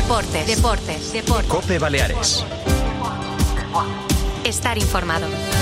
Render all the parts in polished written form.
Deportes. COPE Baleares. Estar informado.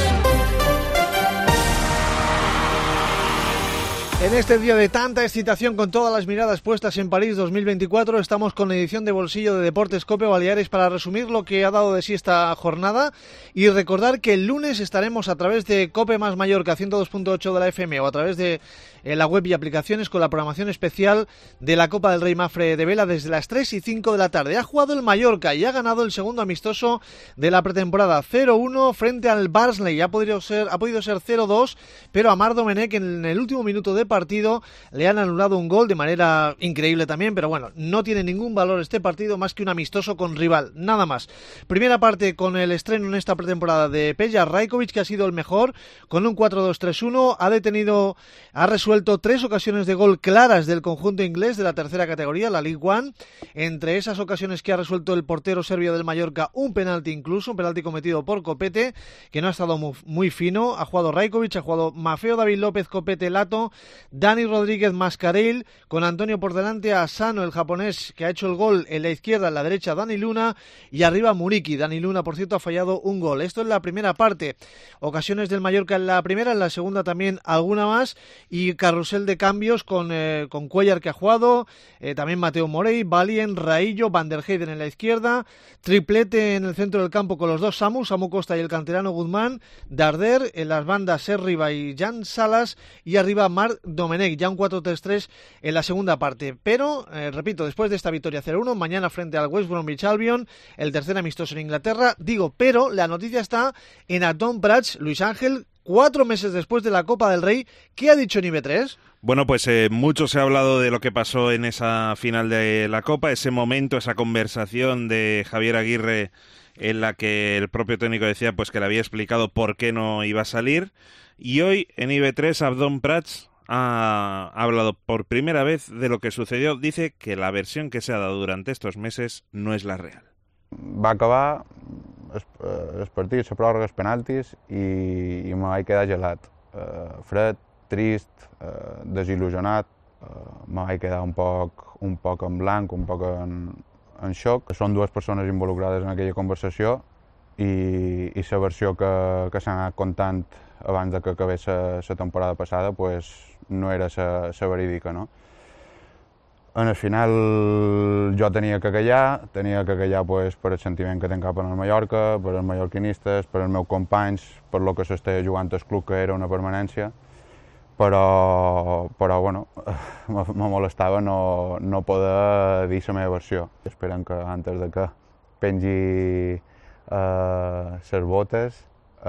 En este día de tanta excitación, con todas las miradas puestas en París 2024, estamos con la edición de bolsillo de Deportes COPE Baleares para resumir lo que ha dado de sí esta jornada y recordar que el lunes estaremos a través de COPE más Mallorca 102.8 de la FM o a través de la web y aplicaciones con la programación especial de la Copa del Rey Mafre de Vela desde las 3 y 5 de la tarde. Ha jugado el Mallorca y ha ganado el segundo amistoso de la pretemporada 0-1 frente al Barnsley. Ha podido ser 0-2, pero a Marc Domenech en el último minuto de partido le han anulado un gol de manera increíble también, pero bueno, no tiene ningún valor este partido más que un amistoso con rival, nada más. Primera parte con el estreno en esta pretemporada de Peja Rajkovic, que ha sido el mejor, con un 4-2-3-1, ha resuelto 3 ocasiones de gol claras del conjunto inglés de la tercera categoría, la League One. Entre esas ocasiones que ha resuelto el portero serbio del Mallorca, un penalti incluso, un penalti cometido por Copete, que no ha estado muy fino. Ha jugado Rajkovic, ha jugado Mafeo David López, Copete, Lato, Dani Rodríguez, Mascarell, con Antonio por delante, a Asano, el japonés, que ha hecho el gol en la izquierda, en la derecha Dani Luna, y arriba Muriqi. Dani Luna, por cierto, ha fallado un gol. Esto es la primera parte. Ocasiones del Mallorca en la primera, en la segunda también alguna más, y carrusel de cambios con Cuellar, que ha jugado, también Mateo Morey, Valien, Raillo, Van der Heyden en la izquierda, triplete en el centro del campo con los dos Samu Costa y el canterano Guzmán, Darder, en las bandas Serriba y Jan Salas, y arriba Marc Domenech, ya un 4-3-3 en la segunda parte. Pero, repito, después de esta victoria 0-1, mañana frente al West Bromwich Albion, el tercer amistoso en Inglaterra, pero la noticia está en Adon Prats. Luis Ángel, 4 meses después de la Copa del Rey, ¿qué ha dicho en IB3? Bueno, pues mucho se ha hablado de lo que pasó en esa final de la Copa, ese momento, esa conversación de Javier Aguirre en la que el propio técnico decía pues que le había explicado por qué no iba a salir. Y hoy en IB3 Adon Prats ha hablado por primera vez de lo que sucedió. Dice que la versión que se ha dado durante estos meses no es la real. Va acabar el partit, la pròrroga, els penaltis, i me vaig quedar gelat, fred, trist, desil·lusionat, me vaig quedar un poc en blanc, un poc en xoc. Són 2 persones involucrades en aquella conversació i la versió que s'ha anat contant abans de que acabés la temporada passada pues, no era la verídica, no? En el final jo tenia que callar pues, per el sentiment que tinc cap en el Mallorca, per els mallorquinistes, per els meus companys, per lo que s'estava jugant al club, que era una permanència, però bueno, me molestava no poder dir la meva versió. Esperem que antes de que pengi les botes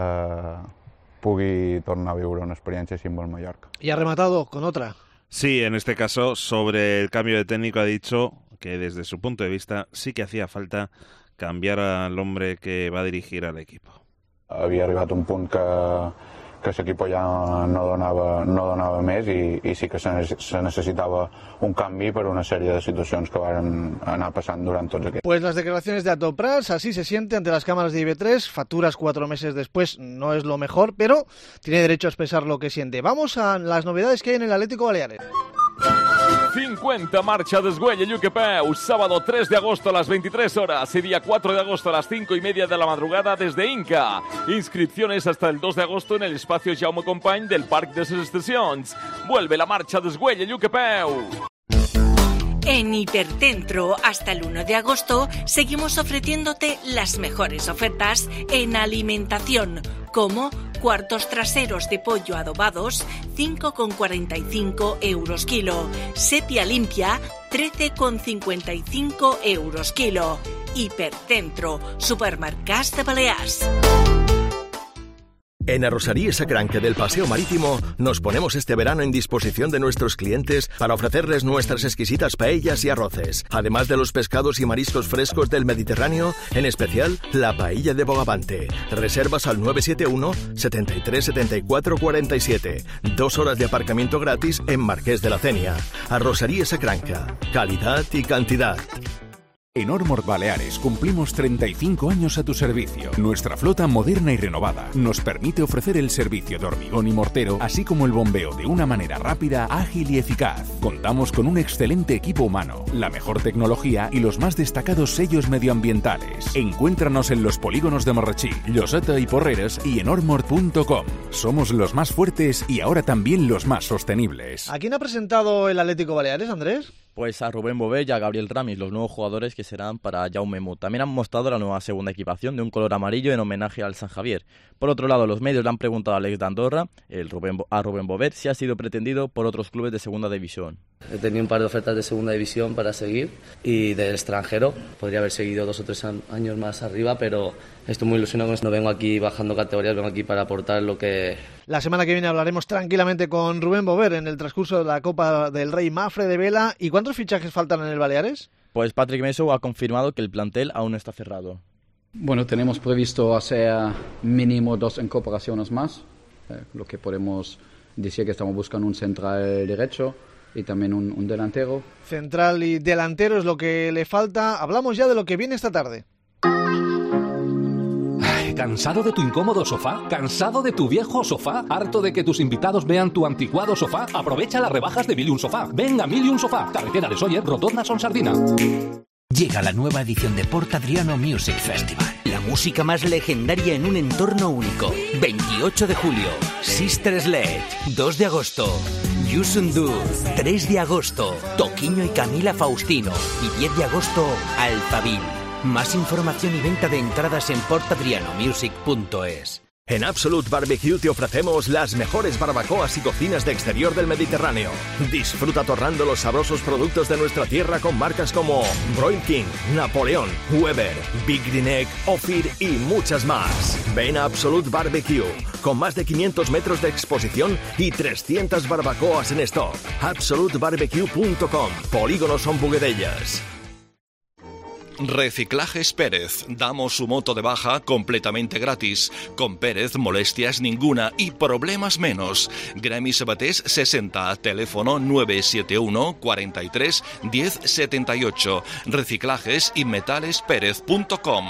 pugui tornar a viure una experiència així amb el Mallorca. Y ha rematado con otra. Sí, en este caso, sobre el cambio de técnico, ha dicho que desde su punto de vista sí que hacía falta cambiar al hombre que va a dirigir al equipo. Havia arribat un punt que l'equip ja no donava més i sí que se necesitava un canvi per una sèrie de situacions que van anar passant durant tots aquests. Pues las declaraciones de Adon Prats, así se siente ante las cámaras de IB3, facturas 4 meses después, no es lo mejor, pero tiene derecho a expresar lo que siente. Vamos a las novedades que hay en el Atlético Baleares. 50 marcha desgüelle Lluquepeu, sábado 3 de agosto a las 23 horas y día 4 de agosto a las 5:30 de la madrugada desde Inca. Inscripciones hasta el 2 de agosto en el espacio Jaume Company del Parc de les Estacions. Vuelve la marcha desgüelle Lluquepeu. En Hipercentro, hasta el 1 de agosto, seguimos ofreciéndote las mejores ofertas en alimentación, como cuartos traseros de pollo adobados, 5,45 € kilo. Sepia limpia, 13,55 € kilo. Hipercentro, supermercats de Balears. En Arrocería Sacranque del Paseo Marítimo nos ponemos este verano en disposición de nuestros clientes para ofrecerles nuestras exquisitas paellas y arroces, además de los pescados y mariscos frescos del Mediterráneo, en especial la paella de Bogavante. Reservas al 971 73 74 47. 2 horas de aparcamiento gratis en Marqués de la Cenia. Arrocería Sacranca. Calidad y cantidad. En Ormord Baleares cumplimos 35 años a tu servicio. Nuestra flota moderna y renovada nos permite ofrecer el servicio de hormigón y mortero, así como el bombeo de una manera rápida, ágil y eficaz. Contamos con un excelente equipo humano, la mejor tecnología y los más destacados sellos medioambientales. Encuéntranos en los polígonos de Marratxí, Lloseta y Porreres y en ormord.com. Somos los más fuertes y ahora también los más sostenibles. ¿A quién ha presentado el Atlético Baleares, Andrés? Pues a Rubén Bové y a Gabriel Ramis, los nuevos jugadores que serán para Jaume Mut. También han mostrado la nueva segunda equipación de un color amarillo en homenaje al San Javier. Por otro lado, los medios le han preguntado a Alex d'Andorra, a Rubén Bové, si ha sido pretendido por otros clubes de segunda división. He tenido un par de ofertas de segunda división para seguir y del extranjero. Podría haber seguido 2 o 3 años más arriba, pero estoy muy ilusionado con esto. No vengo aquí bajando categorías, vengo aquí para aportar lo que... La semana que viene hablaremos tranquilamente con Rubén Bové en el transcurso de la Copa del Rey Mafre de Vela. ¿Y cuántos fichajes faltan en el Baleares? Pues Patrick Meso ha confirmado que el plantel aún no está cerrado. Bueno, tenemos previsto hacer mínimo 2 incorporaciones más, lo que podemos decir que estamos buscando un central derecho y también un delantero. Central y delantero es lo que le falta. Hablamos ya de lo que viene esta tarde. ¿Cansado de tu incómodo sofá? ¿Cansado de tu viejo sofá? ¿Harto de que tus invitados vean tu anticuado sofá? Aprovecha las rebajas de Mil y un Sofá. Venga, Mil y un Sofá. Carretera de Sóller, Rotonda Son Sardina. Llega la nueva edición de Port Adriano Music Festival. La música más legendaria en un entorno único. 28 de julio, Sister Sledge. 2 de agosto, Yusundu. 3 de agosto, Toquinho y Camila Faustino. Y 10 de agosto, Alphaville. Más información y venta de entradas en portadrianomusic.es. En Absolute Barbecue te ofrecemos las mejores barbacoas y cocinas de exterior del Mediterráneo. Disfruta torrando los sabrosos productos de nuestra tierra con marcas como Broil King, Napoleón, Weber, Big Green Egg, Ophir y muchas más. Ven a Absolute Barbecue, con más de 500 metros de exposición y 300 barbacoas en stock. AbsoluteBarbecue.com, Polígono Son Buguedellas. Reciclajes Pérez. Damos su moto de baja completamente gratis. Con Pérez, molestias ninguna y problemas menos. Gremi Sabatés 60, teléfono 971 43 10 78. Reciclajes y metalespérez.com.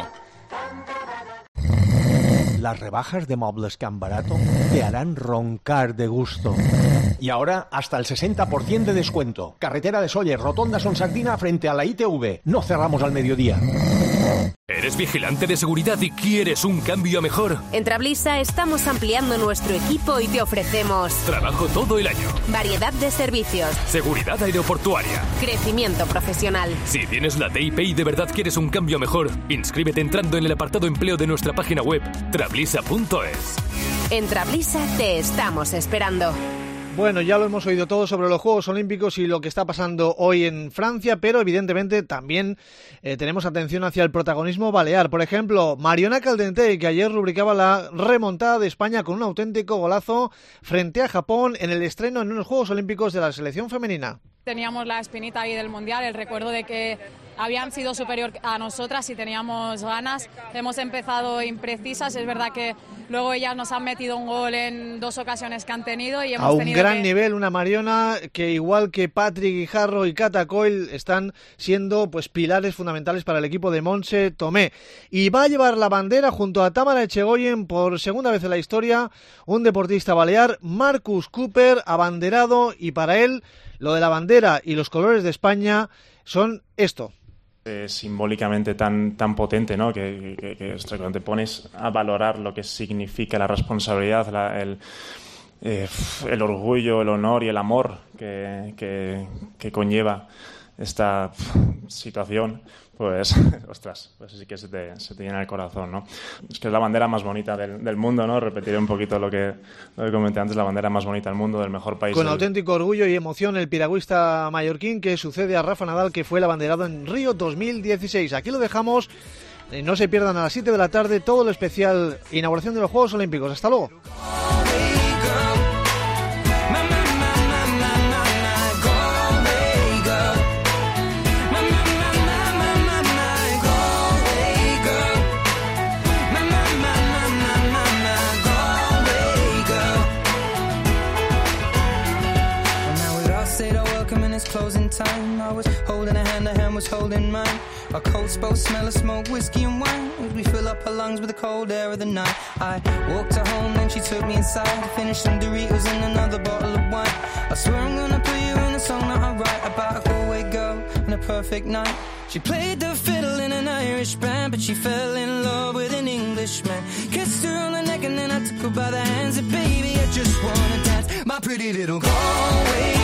Las rebajas de Muebles Can Barato te harán roncar de gusto. Y ahora, hasta el 60% de descuento. Carretera de Sóller, Rotonda Son Sardina frente a la ITV. No cerramos al mediodía. ¿Eres vigilante de seguridad y quieres un cambio a mejor? En Trablisa estamos ampliando nuestro equipo y te ofrecemos trabajo todo el año, variedad de servicios, seguridad aeroportuaria, crecimiento profesional. Si tienes la TIP y de verdad quieres un cambio a mejor, inscríbete entrando en el apartado empleo de nuestra página web trablisa.es. En Trablisa te estamos esperando. Bueno, ya lo hemos oído todo sobre los Juegos Olímpicos y lo que está pasando hoy en Francia, pero evidentemente también tenemos atención hacia el protagonismo balear. Por ejemplo, Mariona Caldentey, que ayer rubricaba la remontada de España con un auténtico golazo frente a Japón en el estreno en unos Juegos Olímpicos de la selección femenina. Teníamos la espinita ahí del Mundial, el recuerdo de que habían sido superior a nosotras y teníamos ganas. Hemos empezado imprecisas, es verdad que luego ellas nos han metido un gol en 2 ocasiones que han tenido y hemos tenido gran nivel, una Mariona que igual que Patrick Guijarro y Cata Coyle están siendo pues pilares fundamentales para el equipo de Montse Tomé. Y va a llevar la bandera junto a Tamara Echegoyen por segunda vez en la historia, un deportista balear, Marcus Cooper, abanderado, y para él lo de la bandera y los colores de España son esto. Simbólicamente tan potente, ¿no? Que cuando te pones a valorar lo que significa la responsabilidad, el orgullo, el honor y el amor que conlleva esta situación, pues, ostras, pues sí que se te llena el corazón, ¿no? Es que es la bandera más bonita del mundo, ¿no? Repetiré un poquito lo que comenté antes, la bandera más bonita del mundo, del mejor país. Con auténtico orgullo y emoción, el piragüista mallorquín que sucede a Rafa Nadal, que fue el abanderado en Río 2016. Aquí lo dejamos, no se pierdan a las 7 de la tarde todo lo especial inauguración de los Juegos Olímpicos. Hasta luego. Closing time, I was holding a hand was holding mine. Our coats both smell of smoke, whiskey and wine, as we fill up her lungs with the cold air of the night. I walked her home, then she took me inside to finish some Doritos and another bottle of wine. I swear I'm gonna put you in a song that I write about a Galway girl and a perfect night. She played the fiddle in an Irish band, but she fell in love with an Englishman. Kissed her on the neck and then I took her by the hands, and baby, I just wanna dance, my pretty little Galway